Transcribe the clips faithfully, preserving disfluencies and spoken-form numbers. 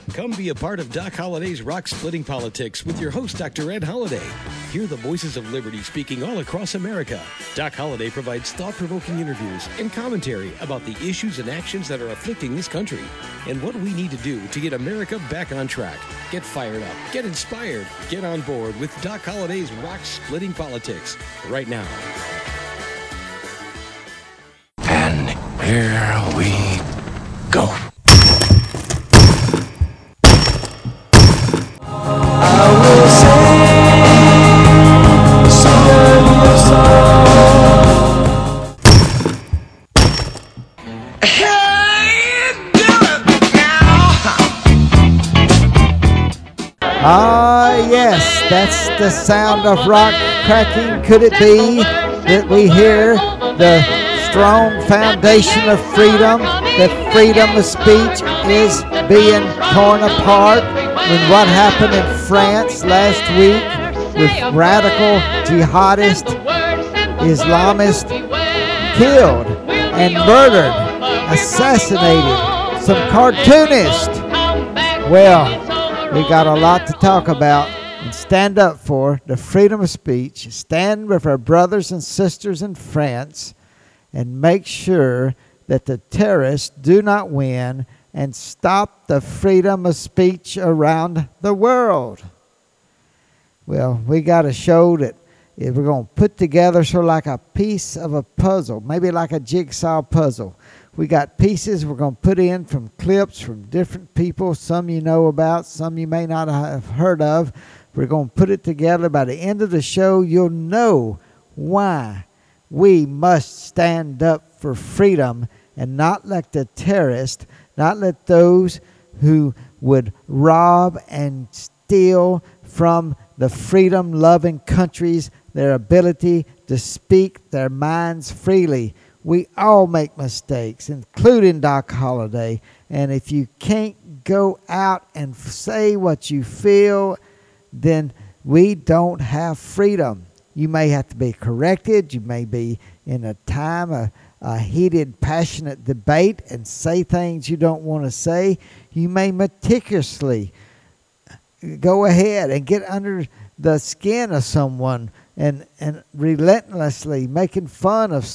Come be a part of Doc Holliday's Rock Splitting Politics with your host, Doctor Ed Holliday. Hear the voices of liberty speaking all across America. Doc Holliday provides thought-provoking interviews and commentary about the issues and actions that are afflicting this country and what we need to do to get America back on track. Get fired up, get inspired, get on board with Doc Holliday's Rock Splitting Politics right now. And here we go. Ah, yes, that's the sound of rock cracking. Could it be that we hear the strong foundation of freedom, that freedom of speech is being torn apart when what happened in France last week with radical jihadist Islamists killed and murdered, assassinated some cartoonists? Well, we got a lot to talk about and stand up for the freedom of speech, stand with our brothers and sisters in France, and make sure that the terrorists do not win and stop the freedom of speech around the world. Well, we got a show that we're going to put together sort of like a piece of a puzzle, maybe like a jigsaw puzzle. We got pieces we're going to put in from clips from different people, some you know about, some you may not have heard of. We're going to put it together. By the end of the show, you'll know why we must stand up for freedom and not let the terrorists, not let those who would rob and steal from the freedom-loving countries their ability to speak their minds freely. We all make mistakes, including Doc Holliday. And if you can't go out and say what you feel, then we don't have freedom. You may have to be corrected. You may be in a time of a heated, passionate debate and say things you don't want to say. You may meticulously go ahead and get under the skin of someone and, and relentlessly making fun of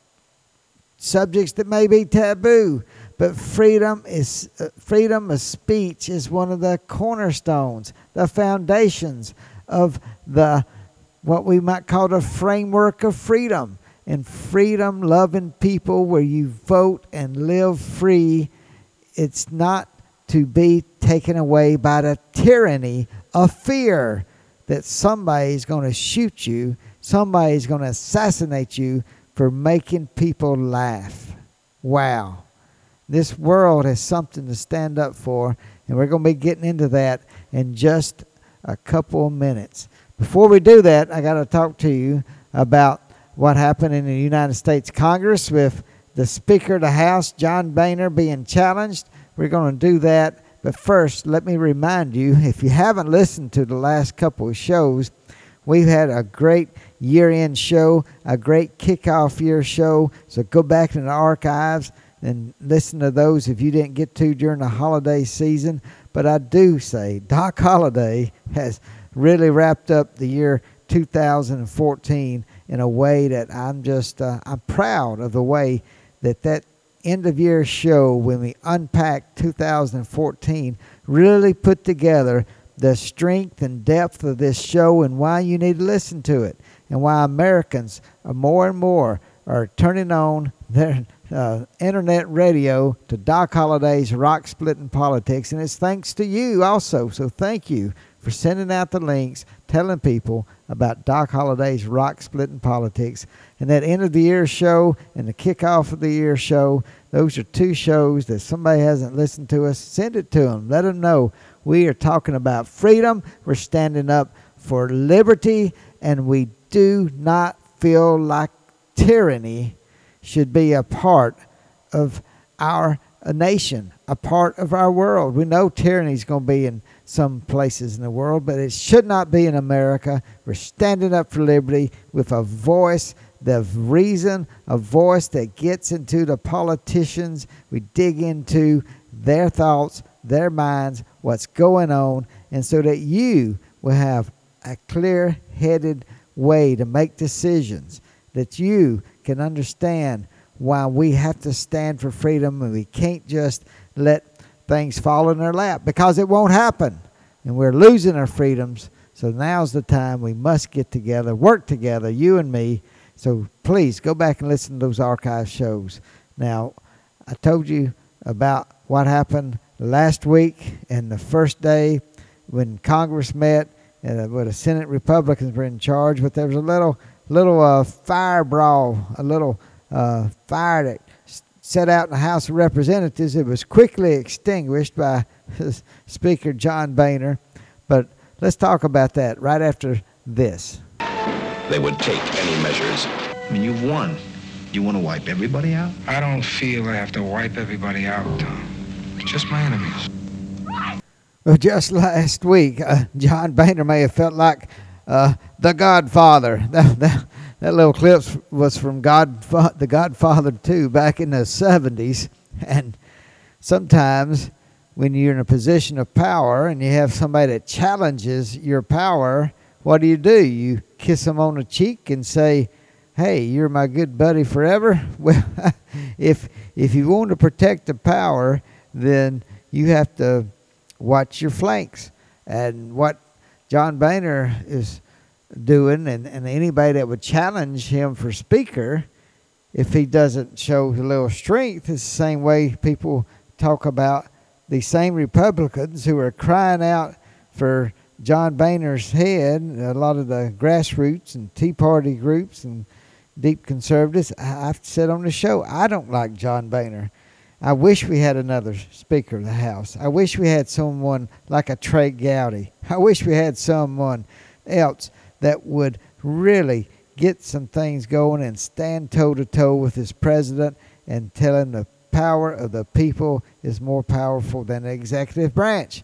subjects that may be taboo, but freedom is uh, freedom of speech is one of the cornerstones, the foundations of the what we might call the framework of freedom. And freedom loving people where you vote and live free, it's not to be taken away by the tyranny of fear that somebody's going to shoot you, somebody's going to assassinate you for making people laugh. Wow. This world has something to stand up for, and we're going to be getting into that in just a couple of minutes. Before we do that, I got to talk to you about what happened in the United States Congress with the Speaker of the House, John Boehner, being challenged. We're going to do that. But first, let me remind you, if you haven't listened to the last couple of shows, we've had a great year-end show, a great kickoff year show. So go back in the archives and listen to those if you didn't get to during the holiday season. But I do say Doc Holliday has really wrapped up the year two thousand fourteen in a way that I'm just, uh, I'm proud of the way that that end-of-year show, when we unpacked two thousand fourteen, really put together the strength and depth of this show and why you need to listen to it, and why Americans are more and more are turning on their uh, internet radio to Doc Holliday's Rock Splitting Politics. And it's thanks to you also. So thank you for sending out the links, telling people about Doc Holliday's Rock Splitting Politics. And that end of the year show and the kickoff of the year show, those are two shows that somebody hasn't listened to us. Send it to them. Let them know we are talking about freedom. We're standing up for liberty, and we do not feel like tyranny should be a part of our nation, a part of our world. We know tyranny is going to be in some places in the world, but it should not be in America. We're standing up for liberty with a voice, the reason, a voice that gets into the politicians. We dig into their thoughts, their minds, what's going on, and so that you will have a clear-headed way to make decisions, that you can understand why we have to stand for freedom, and we can't just let things fall in our lap, because it won't happen, and we're losing our freedoms. So now's the time we must get together, work together, you and me. So please go back and listen to those archive shows. Now, I told you about what happened last week and the first day when Congress met, and uh, where the Senate Republicans were in charge, but there was a little little uh, fire brawl, a little uh, fire that set out in the House of Representatives. It was quickly extinguished by Speaker John Boehner. But let's talk about that right after this. They would take any measures. I mean, you won. You want to wipe everybody out? I don't feel I have to wipe everybody out, Tom. Just my enemies. Well, just last week, uh, John Boehner may have felt like uh, the Godfather. That, that, that little clip was from God, The Godfather two back in the seventies. And sometimes when you're in a position of power and you have somebody that challenges your power, what do you do? You kiss them on the cheek and say, hey, you're my good buddy forever? Well, if if you want to protect the power, then you have to watch your flanks. And what John Boehner is doing, and, and anybody that would challenge him for speaker, if he doesn't show a little strength, it's the same way people talk about the same Republicans who are crying out for John Boehner's head, a lot of the grassroots and Tea Party groups and deep conservatives. I've said on the show, I don't like John Boehner. I wish we had another Speaker of the House. I wish we had someone like a Trey Gowdy. I wish we had someone else that would really get some things going and stand toe-to-toe with this president and tell him the power of the people is more powerful than the executive branch.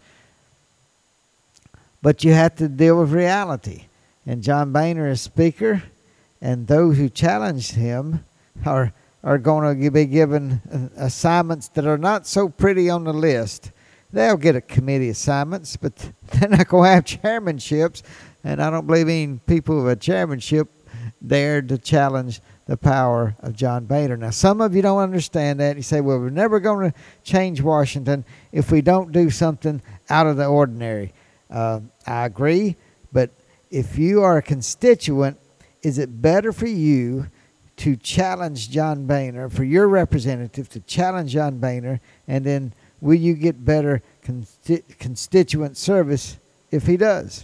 But you have to deal with reality. And John Boehner is Speaker, and those who challenged him are are going to be given assignments that are not so pretty on the list. They'll get a committee assignments, but they're not going to have chairmanships, and I don't believe any people with a chairmanship dared to challenge the power of John Boehner. Now, some of you don't understand that. You say, well, we're never going to change Washington if we don't do something out of the ordinary. Uh, I agree, but if you are a constituent, is it better for you to challenge John Boehner, for your representative to challenge John Boehner, and then will you get better consti- constituent service if he does?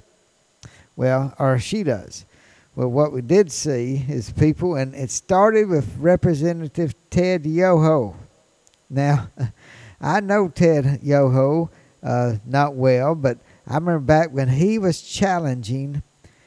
Well, or she does. Well, what we did see is people, and it started with Representative Ted Yoho. Now, I know Ted Yoho uh, not well, but I remember back when he was challenging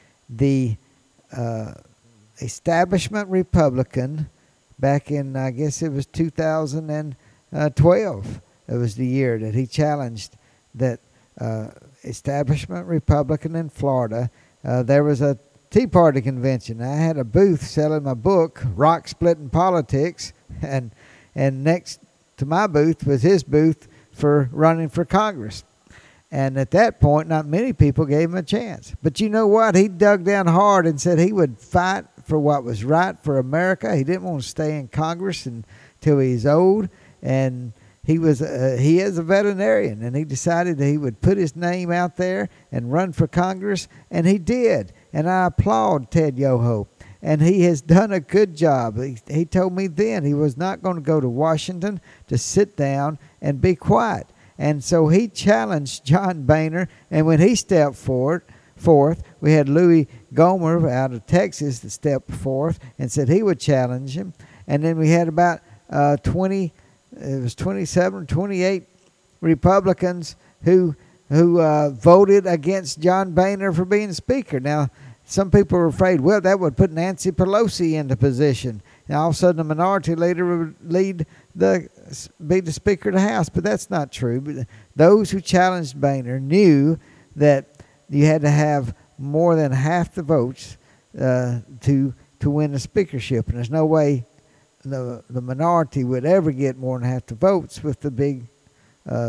the uh, establishment Republican back in, I guess it was two thousand twelve. It was the year that he challenged that uh, establishment Republican in Florida. Uh, there was a Tea Party convention. I had a booth selling my book, Rock Splitting Politics, and and next to my booth was his booth for running for Congress. And at that point, not many people gave him a chance. But you know what? He dug down hard and said he would fight for what was right for America. He didn't want to stay in Congress until he's old. And he was uh, he is a veterinarian, and he decided that he would put his name out there and run for Congress, and he did. And I applaud Ted Yoho. And he has done a good job. He, he told me then he was not going to go to Washington to sit down and be quiet. And so he challenged John Boehner, and when he stepped forward, forth, we had Louis Gohmert out of Texas that stepped forth and said he would challenge him. And then we had about uh, twenty, it was twenty-seven, twenty-eight Republicans who who uh, voted against John Boehner for being Speaker. Now, some people were afraid, well, that would put Nancy Pelosi into position. Now, all of a sudden, the minority leader would lead the be the Speaker of the House, but that's not true. But those who challenged Boehner knew that you had to have more than half the votes uh, to to win the speakership, and there's no way the the minority would ever get more than half the votes with the big uh,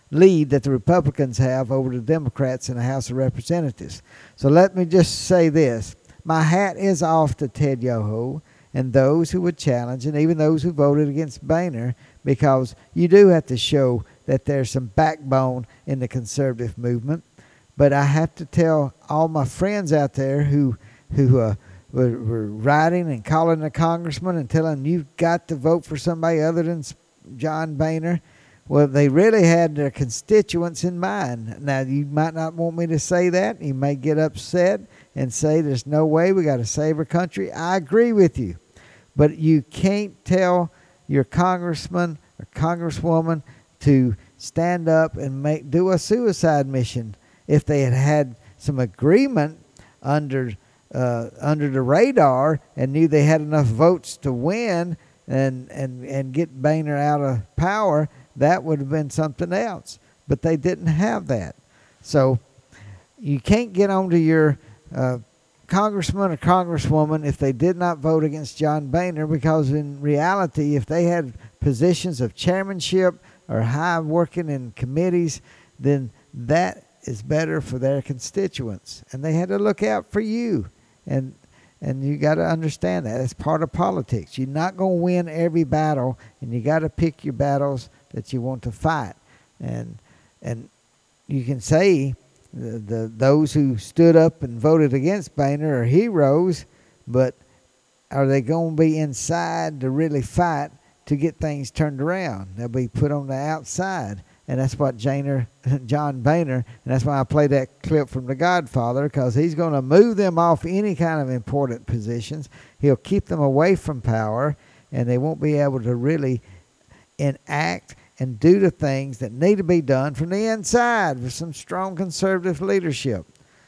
lead that the Republicans have over the Democrats in the House of Representatives. So let me just say this. My hat is off to Ted Yoho and those who would challenge, and even those who voted against Boehner, because you do have to show that there's some backbone in the conservative movement. But I have to tell all my friends out there who who uh, were, were writing and calling the congressman and telling them you've got to vote for somebody other than John Boehner. Well, they really had their constituents in mind. Now, you might not want me to say that. You may get upset and say there's no way, we got to save our country. I agree with you. But you can't tell your congressman or congresswoman to stand up and make do a suicide mission if they had had some agreement under uh, under the radar and knew they had enough votes to win and, and, and get Boehner out of power. That would have been something else. But they didn't have that. So you can't get onto your uh, congressman or congresswoman if they did not vote against John Boehner, because in reality, if they had positions of chairmanship or high working in committees, then that is better for their constituents. And they had to look out for you. And And you got to understand that. It's part of politics. You're not going to win every battle, and you got to pick your battles that you want to fight. And and you can say the, the those who stood up and voted against Boehner are heroes, but are they going to be inside to really fight to get things turned around? They'll be put on the outside. And that's what Janer, John Boehner, and that's why I played that clip from The Godfather, because he's going to move them off any kind of important positions. He'll keep them away from power, and they won't be able to really enact and do the things that need to be done from the inside with some strong conservative leadership.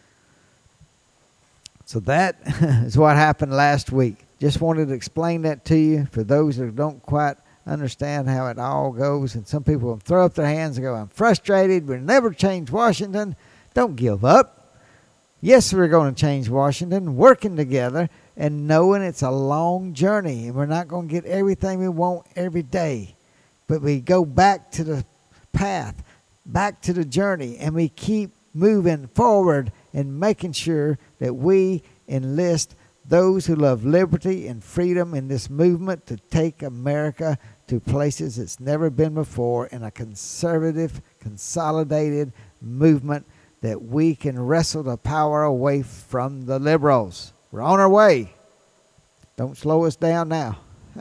So that is what happened last week. Just wanted to explain that to you for those that don't quite understand how it all goes. And some people will throw up their hands and go, I'm frustrated, we'll never change Washington. Don't give up. Yes, we're going to change Washington, working together and knowing it's a long journey, and we're not going to get everything we want every day. But we go back to the path, back to the journey, and we keep moving forward and making sure that we enlist those who love liberty and freedom in this movement to take America to places it's never been before, in a conservative, consolidated movement that we can wrestle the power away from the liberals. We're on our way. Don't slow us down now.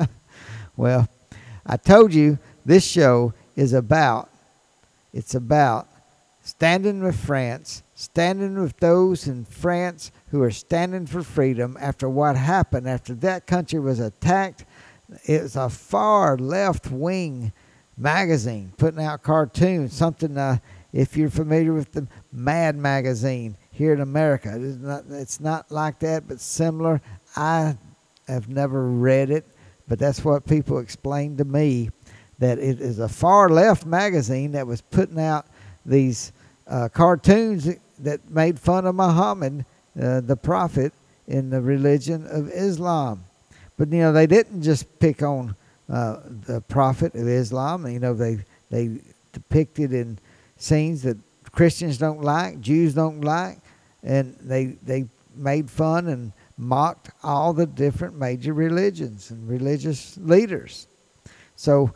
Well, I told you this show is about, it's about standing with France, standing with those in France who are standing for freedom after what happened, after that country was attacked. It was a far left-wing magazine putting out cartoons, something, uh, if you're familiar with the Mad magazine here in America. It's not, it's not like that, but similar. I have never read it, but that's what people explained to me, that it is a far-left magazine that was putting out these uh, cartoons that made fun of Muhammad, uh, the prophet in the religion of Islam. But, you know, they didn't just pick on uh, the prophet of Islam. You know, they they depicted in scenes that Christians don't like, Jews don't like, and they they made fun and mocked all the different major religions and religious leaders. So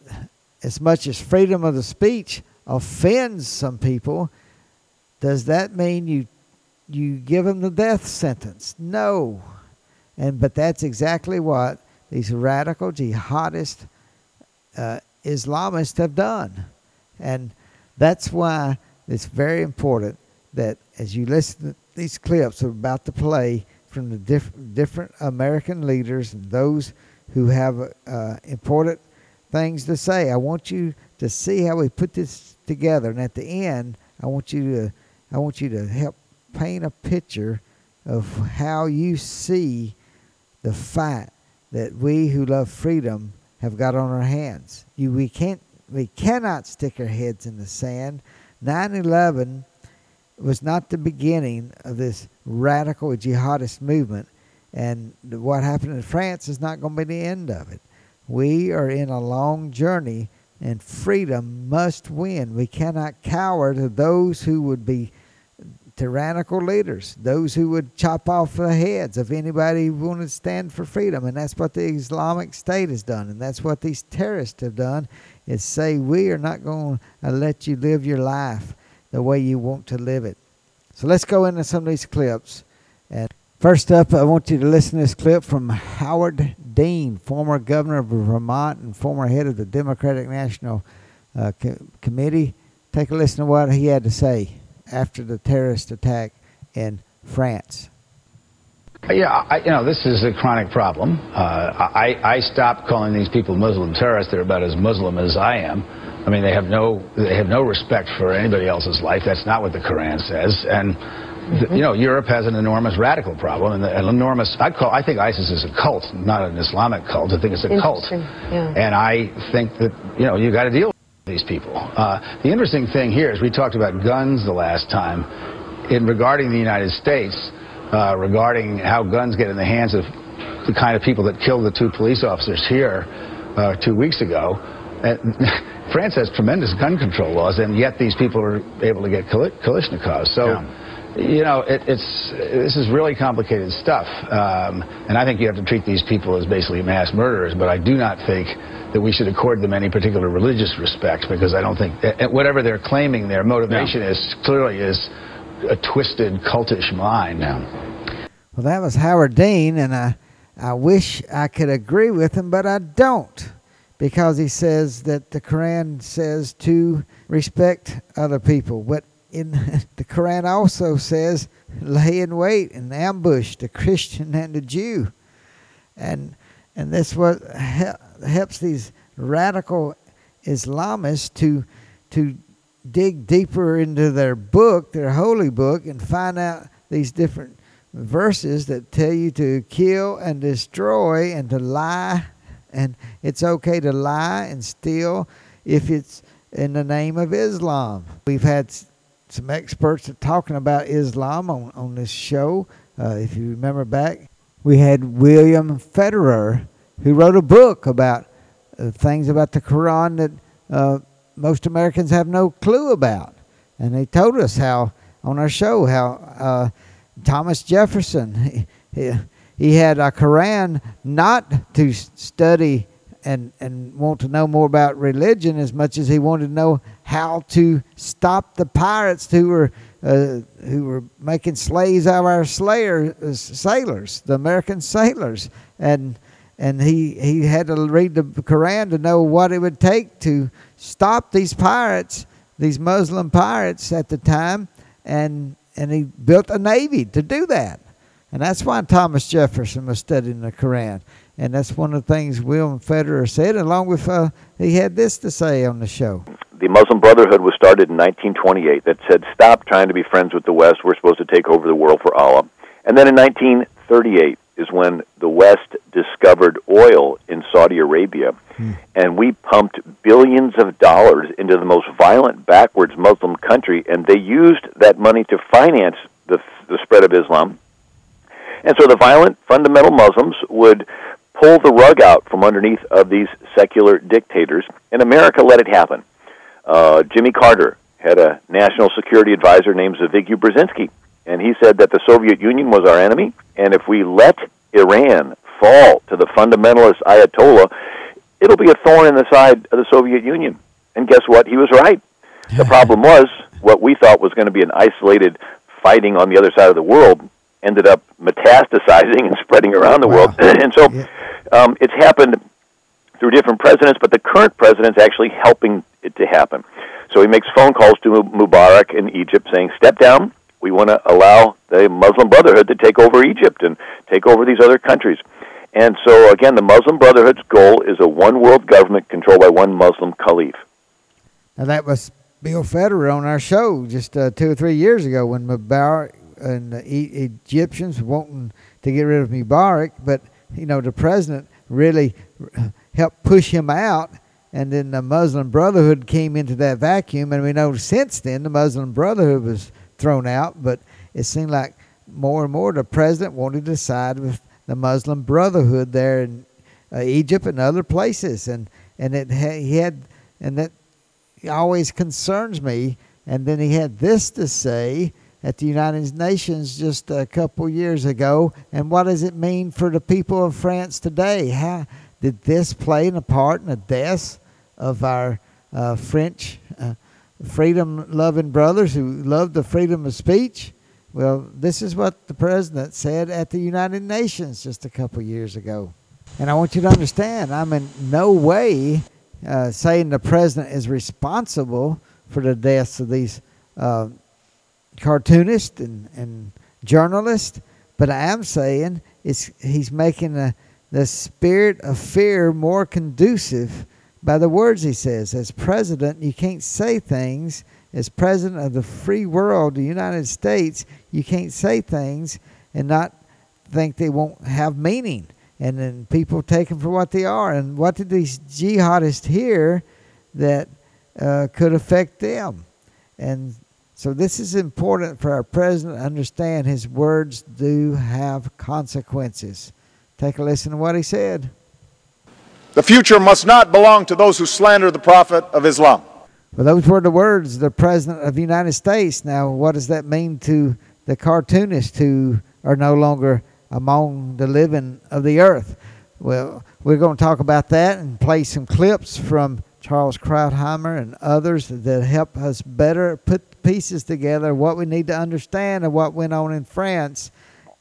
as much as freedom of the speech offends some people, does that mean you you give them the death sentence? No. And but that's exactly what these radical jihadist uh, Islamists have done. And that's why it's very important that as you listen to these clips we're about to play from the diff- different American leaders and those who have uh, important things to say, I want you to see how we put this together. And at the end, I want you to I want you to help paint a picture of how you see the fight that we who love freedom have got on our hands. You, we can't, we cannot stick our heads in the sand. nine eleven was not the beginning of this radical jihadist movement, and what happened in France is not going to be the end of it. We are in a long journey and freedom must win. We cannot cower to those who would be tyrannical leaders, those who would chop off the heads of anybody who wanted to stand for freedom. And that's what the Islamic State has done, and that's what these terrorists have done, is say, we are not going to let you live your life the way you want to live it. So let's go into some of these clips. And first up, I want you to listen to this clip from Howard Dean, former governor of Vermont and former head of the Democratic National uh, Co- Committee. Take a listen to what he had to say after the terrorist attack in France. Yeah, I, you know, this is a chronic problem. Uh, I, I stopped calling these people Muslim terrorists. They're about as Muslim as I am. I mean, they have no they have no respect for anybody else's life. That's not what the Quran says. And mm-hmm. you know, Europe has an enormous radical problem, and an enormous. I call I think ISIS is a cult, not an Islamic cult. I think it's a cult. Yeah. And I think that you know you got to deal with these people. Uh, the interesting thing here is we talked about guns the last time. In regarding the United States, uh, regarding how guns get in the hands of the kind of people that killed the two police officers here uh, two weeks ago. And France has tremendous gun control laws, and yet these people are able to get Kalashnikovs. So, yeah. you know, it, it's this is really complicated stuff. Um, and I think you have to treat these people as basically mass murderers, but I do not think that we should accord them any particular religious respect, because I don't think, whatever they're claiming their motivation yeah. is, clearly is a twisted, cultish mind. Yeah. Well, that was Howard Dean, and I, I wish I could agree with him, but I don't, because he says that the Quran says to respect other people. But in the Quran also says lay in wait and ambush the Christian and the Jew. And and that's what helps these radical Islamists to to dig deeper into their book, their holy book, and find out these different verses that tell you to kill and destroy and to lie. And it's okay to lie and steal if it's in the name of Islam. We've had some experts talking about Islam on, on this show. Uh, if you remember back, we had William Federer, who wrote a book about uh, things about the Quran that uh, most Americans have no clue about. And he told us how, on our show, how uh, Thomas Jefferson, he, he, he had a Quran not to study and, and want to know more about religion as much as he wanted to know how to stop the pirates who were uh, who were making slaves out of our slayer, uh, sailors, the American sailors. And and he, he had to read the Quran to know what it would take to stop these pirates, these Muslim pirates at the time, and and he built a navy to do that. And that's why Thomas Jefferson was studying the Quran. And that's one of the things William Federer said, along with, uh, he had this to say on the show. The Muslim Brotherhood was started in nineteen twenty-eight that said, stop trying to be friends with the West. We're supposed to take over the world for Allah. And then in nineteen thirty-eight is when the West discovered oil in Saudi Arabia. Hmm. And we pumped billions of dollars into the most violent, backwards Muslim country. And they used that money to finance the, the spread of Islam. And so the violent, fundamental Muslims would pull the rug out from underneath of these secular dictators, and America let it happen. Uh, Jimmy Carter had a national security advisor named Zbigniew Brzezinski, and he said that the Soviet Union was our enemy, and if we let Iran fall to the fundamentalist Ayatollah, it'll be a thorn in the side of the Soviet Union. And guess what? He was right. The problem was, what we thought was going to be an isolated fighting on the other side of the world ended up metastasizing and spreading around the wow. world. And so um, it's happened through different presidents, but the current president's actually helping it to happen. So he makes phone calls to Mubarak in Egypt saying, step down. We want to allow the Muslim Brotherhood to take over Egypt and take over these other countries. And so, again, the Muslim Brotherhood's goal is a one-world government controlled by one Muslim caliph. Now, that was Bill Federer on our show just uh, two or three years ago when Mubarak and the e- Egyptians wanting to get rid of Mubarak, but, you know, the president really helped push him out, and then the Muslim Brotherhood came into that vacuum, and we know since then the Muslim Brotherhood was thrown out, but it seemed like more and more the president wanted to side with the Muslim Brotherhood there in uh, Egypt and other places, and, and it ha- he had and that always concerns me. And then he had this to say at the United Nations just a couple years ago. And what does it mean for the people of France today? How did this play a part in the deaths of our uh, French uh, freedom-loving brothers who loved the freedom of speech? Well, this is what the president said at the United Nations just a couple years ago. And I want you to understand, I'm in no way uh, saying the president is responsible for the deaths of these uh, cartoonists and, and journalists, but I am saying it's, he's making the, the spirit of fear more conducive by the words he says. As president, you can't say things. As president of the free world, the United States, you can't say things and not think they won't have meaning. And then people take them for what they are. And what did these jihadists hear that uh, could affect them? And so this is important for our president to understand. His words do have consequences. Take a listen to what he said. The future must not belong to those who slander the Prophet of Islam. Well, those were the words of the President of the United States. Now, what does that mean to the cartoonists who are no longer among the living of the earth? Well, we're going to talk about that and play some clips from Charles Krauthammer and others that help us better put pieces together, what we need to understand of what went on in France.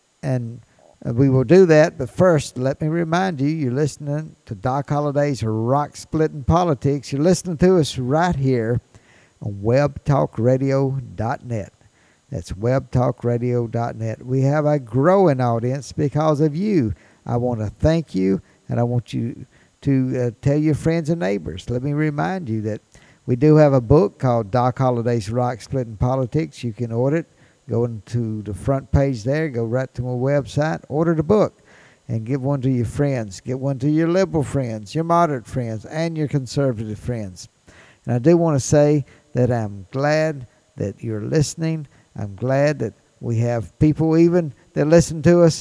And we will do that, but first, let me remind you, you're listening to Doc Holliday's Rock Splitting Politics. You're listening to us right here on web talk radio dot net. That's web talk radio dot net. We have a growing audience because of you. I want to thank you, and I want you to uh, tell your friends and neighbors. Let me remind you that we do have a book called Doc Holliday's Rock Splitting Politics. You can order it. Go into the front page there, go right to my website, order the book, and give one to your friends. Get one to your liberal friends, your moderate friends, and your conservative friends. And I do want to say that I'm glad that you're listening. I'm glad that we have people even that listen to us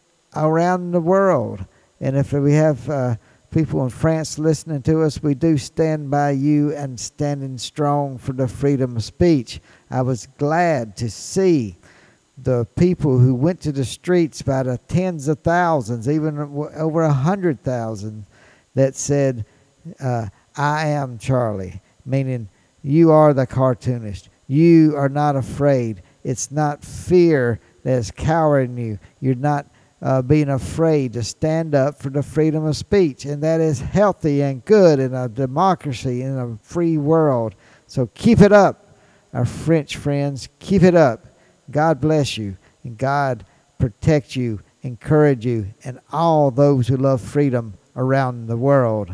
around the world. And if we have uh, people in France listening to us, we do stand by you and standing strong for the freedom of speech. I was glad to see the people who went to the streets by the tens of thousands, even over a hundred thousand, that said, uh, I am Charlie, meaning you are the cartoonist. You are not afraid. It's not fear that is cowering you. You're not Uh, being afraid to stand up for the freedom of speech. And that is healthy and good in a democracy, in a free world. So keep it up, our French friends. Keep it up. God bless you, and God protect you, encourage you, and all those who love freedom around the world.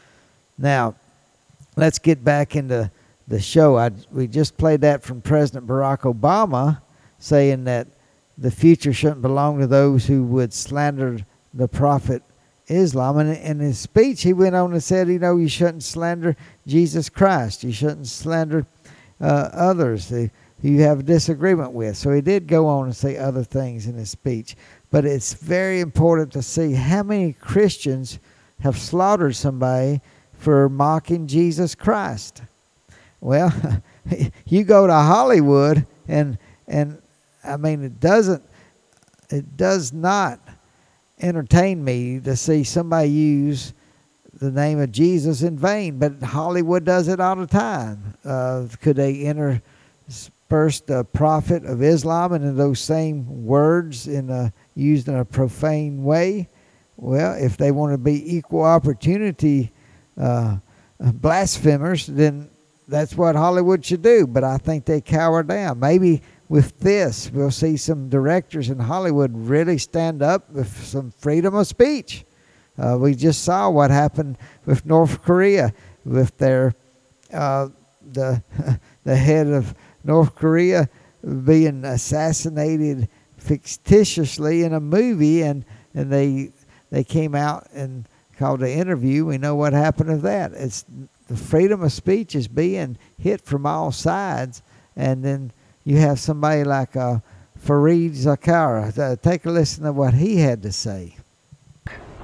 Now, let's get back into the show. I, we just played that from President Barack Obama, saying that the future shouldn't belong to those who would slander the Prophet Islam. And in his speech, he went on and said, you know, you shouldn't slander Jesus Christ. You shouldn't slander uh, others who you have a disagreement with. So he did go on and say other things in his speech. But it's very important to see how many Christians have slaughtered somebody for mocking Jesus Christ. Well, you go to Hollywood and and I mean, it doesn't, it does not entertain me to see somebody use the name of Jesus in vain, but Hollywood does it all the time. Uh, could they intersperse the Prophet of Islam into those same words in a, used in a profane way? Well, if they want to be equal opportunity uh, blasphemers, then that's what Hollywood should do. But I think they cower down. Maybe with this, we'll see some directors in Hollywood really stand up with some freedom of speech. Uh, we just saw what happened with North Korea, with their uh, the the head of North Korea being assassinated fictitiously in a movie, and and they they came out and called an interview. We know what happened to that. It's the freedom of speech is being hit from all sides, and then you have somebody like uh, Fareed Zakaria. Uh, take a listen to what he had to say.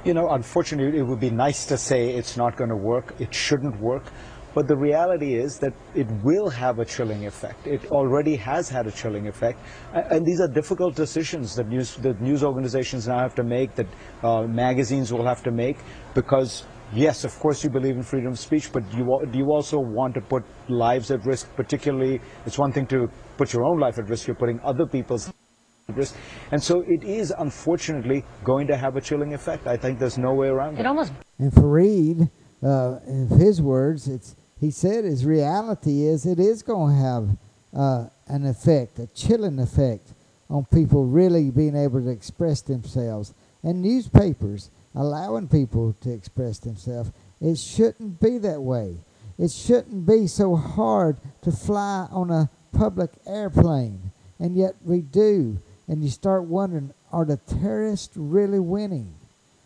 you know, unfortunately, it would be nice to say it's not going to work, it shouldn't work, but the reality is that it will have a chilling effect. It already has had a chilling effect, and these are difficult decisions that news, that news organizations now have to make, that uh, magazines will have to make, because yes, of course you believe in freedom of speech, but you, do you also want to put lives at risk? Particularly, it's one thing to put your own life at risk, you're putting other people's at risk. And so it is, unfortunately, going to have a chilling effect. I think there's no way around it. It almost and Fareed, uh, in his words, it's he said his reality is it is going to have uh, an effect, a chilling effect on people really being able to express themselves. And newspapers allowing people to express themselves. It shouldn't be that way. It shouldn't be so hard to fly on a public airplane, and yet we do. And you start wondering, are the terrorists really winning?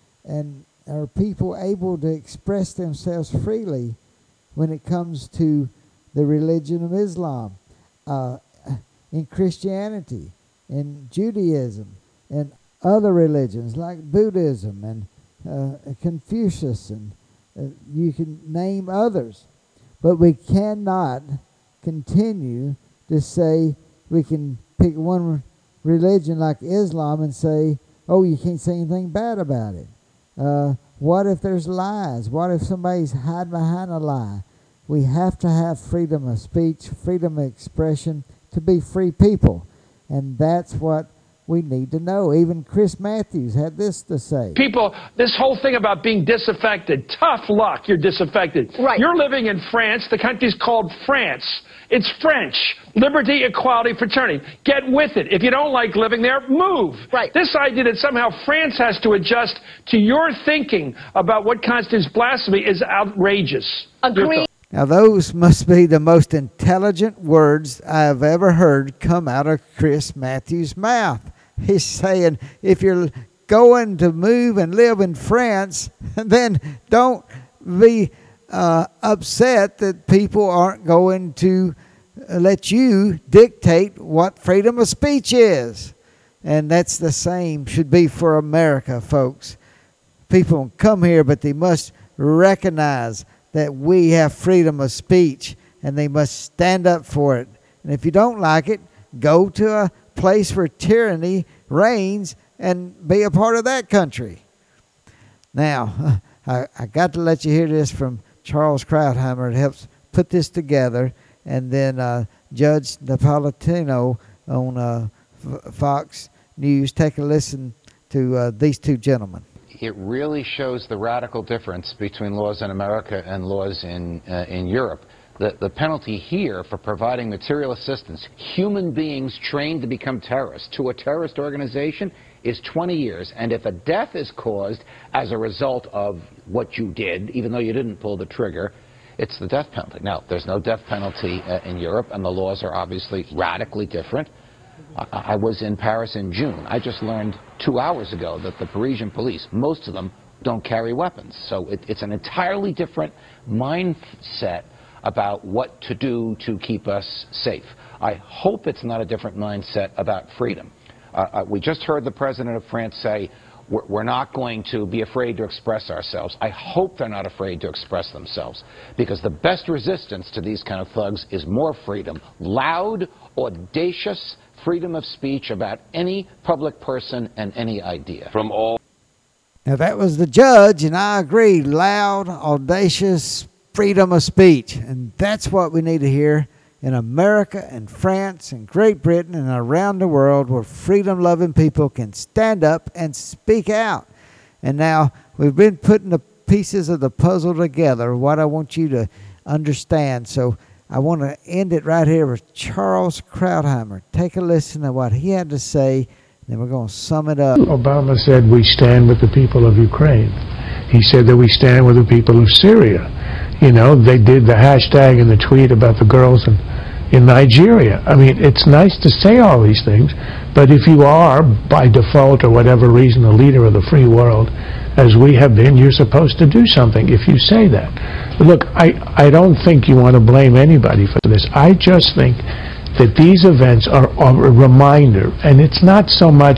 And are people able to express themselves freely when it comes to the religion of Islam, uh, in Christianity, in Judaism, and other religions like Buddhism and Uh, Confucius, and uh, you can name others. But we cannot continue to say we can pick one religion like Islam and say, oh, you can't say anything bad about it. Uh, what if there's lies? What if somebody's hiding behind a lie? We have to have freedom of speech, freedom of expression, to be free people. And that's what we need to know. Even Chris Matthews had this to say. People, this whole thing about being disaffected, tough luck, you're disaffected. Right. You're living in France. The country's called France. It's French. Liberty, equality, fraternity. Get with it. If you don't like living there, move. Right. This idea that somehow France has to adjust to your thinking about what constitutes blasphemy is outrageous. Agree. Now, those must be the most intelligent words I've ever heard come out of Chris Matthews' mouth. He's saying, if you're going to move and live in France, then don't be uh, upset that people aren't going to let you dictate what freedom of speech is. And that's the same should be for America, folks. People come here, but they must recognize that we have freedom of speech, and they must stand up for it. And if you don't like it, go to a place where tyranny reigns and be a part of that country. Now, I, I got to let you hear this from Charles Krauthammer. It helps put this together. And then uh, Judge Napolitano on uh, F- Fox News. Take a listen to uh, these two gentlemen. It really shows the radical difference between laws in America and laws in, uh, in Europe. The, the penalty here for providing material assistance, human beings trained to become terrorists, to a terrorist organization is twenty years. And if a death is caused as a result of what you did, even though you didn't pull the trigger, it's the death penalty. Now, there's no death penalty uh, in Europe, and the laws are obviously radically different. I was in Paris in June. I just learned two hours ago that the Parisian police, most of them, don't carry weapons. So it, it's an entirely different mindset about what to do to keep us safe. I hope it's not a different mindset about freedom. Uh, uh, we just heard the president of France say, we're, we're not going to be afraid to express ourselves. I hope they're not afraid to express themselves, because the best resistance to these kind of thugs is more freedom. Loud, audacious freedom of speech about any public person and any idea. From all. Now, that was the judge, and I agree. Loud, audacious freedom of speech. And that's what we need to hear in America and France and Great Britain and around the world, where freedom-loving people can stand up and speak out. And now we've been putting the pieces of the puzzle together, what I want you to understand. So I want to end it right here with Charles Krauthammer. Take a listen to what he had to say, then we're going to sum it up. Obama said we stand with the people of Ukraine. He said that we stand with the people of Syria. You know, they did the hashtag and the tweet about the girls in, in Nigeria. I mean, it's nice to say all these things, but if you are, by default or whatever reason, a leader of the free world, as we have been, you're supposed to do something if you say that. Look, I, I don't think you want to blame anybody for this. I just think that these events are, are a reminder, and it's not so much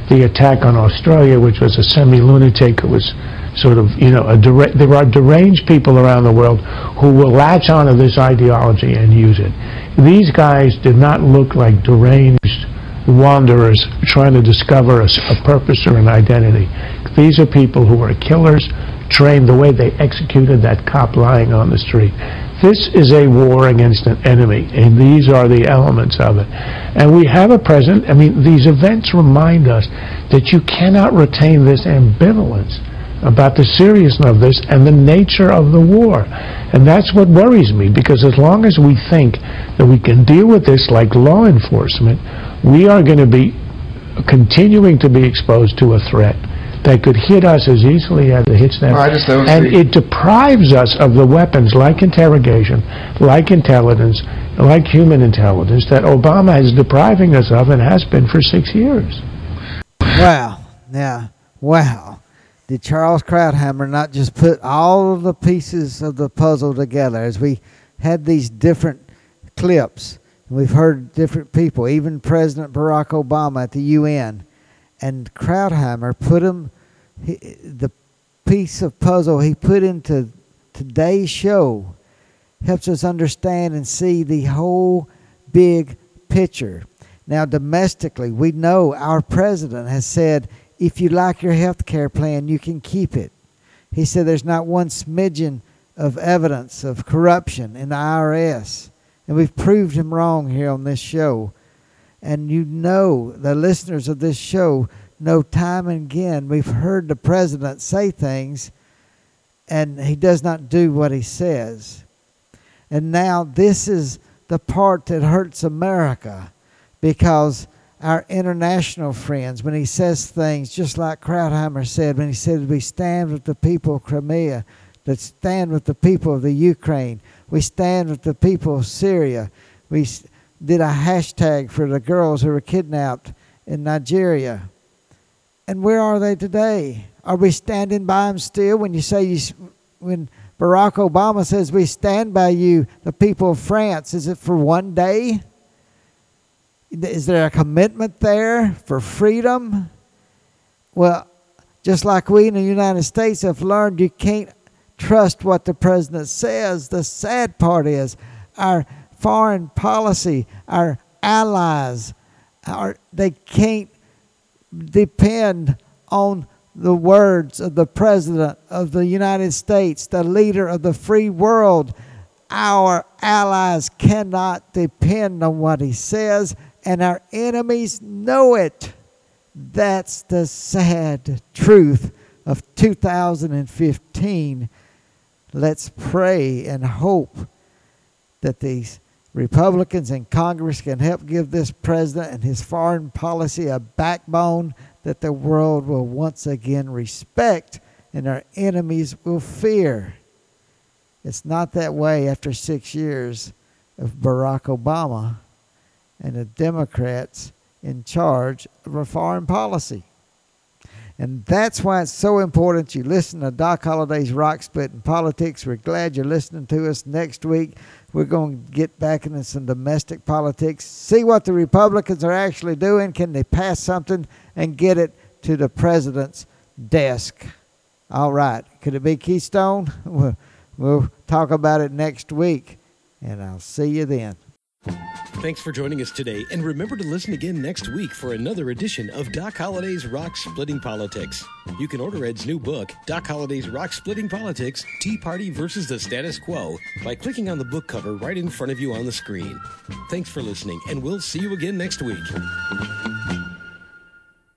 the attack on Australia, which was a semi-lunatic who was sort of, you know, a dera- there are deranged people around the world who will latch onto this ideology and use it. These guys did not look like deranged wanderers trying to discover a, a purpose or an identity. These are people who are killers, trained the way they executed that cop lying on the street. This is a war against an enemy, and these are the elements of it. And we have a president, I mean, these events remind us that you cannot retain this ambivalence about the seriousness of this and the nature of the war. And that's what worries me, because as long as we think that we can deal with this like law enforcement, we are going to be continuing to be exposed to a threat that could hit us as easily as it hits them. Well, I just don't and see. It deprives us of the weapons like interrogation, like intelligence, like human intelligence that Obama is depriving us of and has been for six years. Wow. Now, wow. Did Charles Krauthammer not just put all of the pieces of the puzzle together as we had these different clips? We've heard different people, even President Barack Obama at the U N. And Krauthammer put him, he, the piece of puzzle he put into today's show helps us understand and see the whole big picture. Now, domestically, we know our president has said, if you like your health care plan, you can keep it. He said there's not one smidgen of evidence of corruption in the I R S. And we've proved him wrong here on this show. And you know, the listeners of this show know time and again we've heard the president say things and he does not do what he says. And now this is the part that hurts America, because our international friends, when he says things just like Krauthammer said, when he said we stand with the people of Crimea, that stand with the people of the Ukraine, we stand with the people of Syria, we did a hashtag for the girls who were kidnapped in Nigeria. And where are they today? Are we standing by them still? When you say you, when Barack Obama says we stand by you, the people of France, is it for one day? Is there a commitment there for freedom? Well, just like we in the United States have learned, you can't trust what the president says. The sad part is our foreign policy, our allies, our, they can't depend on the words of the president of the United States, the leader of the free world. Our allies cannot depend on what he says, and our enemies know it. That's the sad truth of two thousand fifteen. Let's pray and hope that these Republicans in Congress can help give this president and his foreign policy a backbone that the world will once again respect and our enemies will fear. It's not that way after six years of Barack Obama and the Democrats in charge of our foreign policy. And that's why it's so important you listen to Doc Holliday's Rock Splitting Politics. We're glad you're listening to us. Next week, we're going to get back into some domestic politics, see what the Republicans are actually doing. Can they pass something and get it to the president's desk? All right. Could it be Keystone? We'll, we'll talk about it next week, and I'll see you then. Thanks for joining us today, and remember to listen again next week for another edition of Doc Holliday's Rock Splitting Politics. You can order Ed's new book, Doc Holliday's Rock Splitting Politics, Tea Party versus the Status Quo, by clicking on the book cover right in front of you on the screen. Thanks for listening, and we'll see you again next week.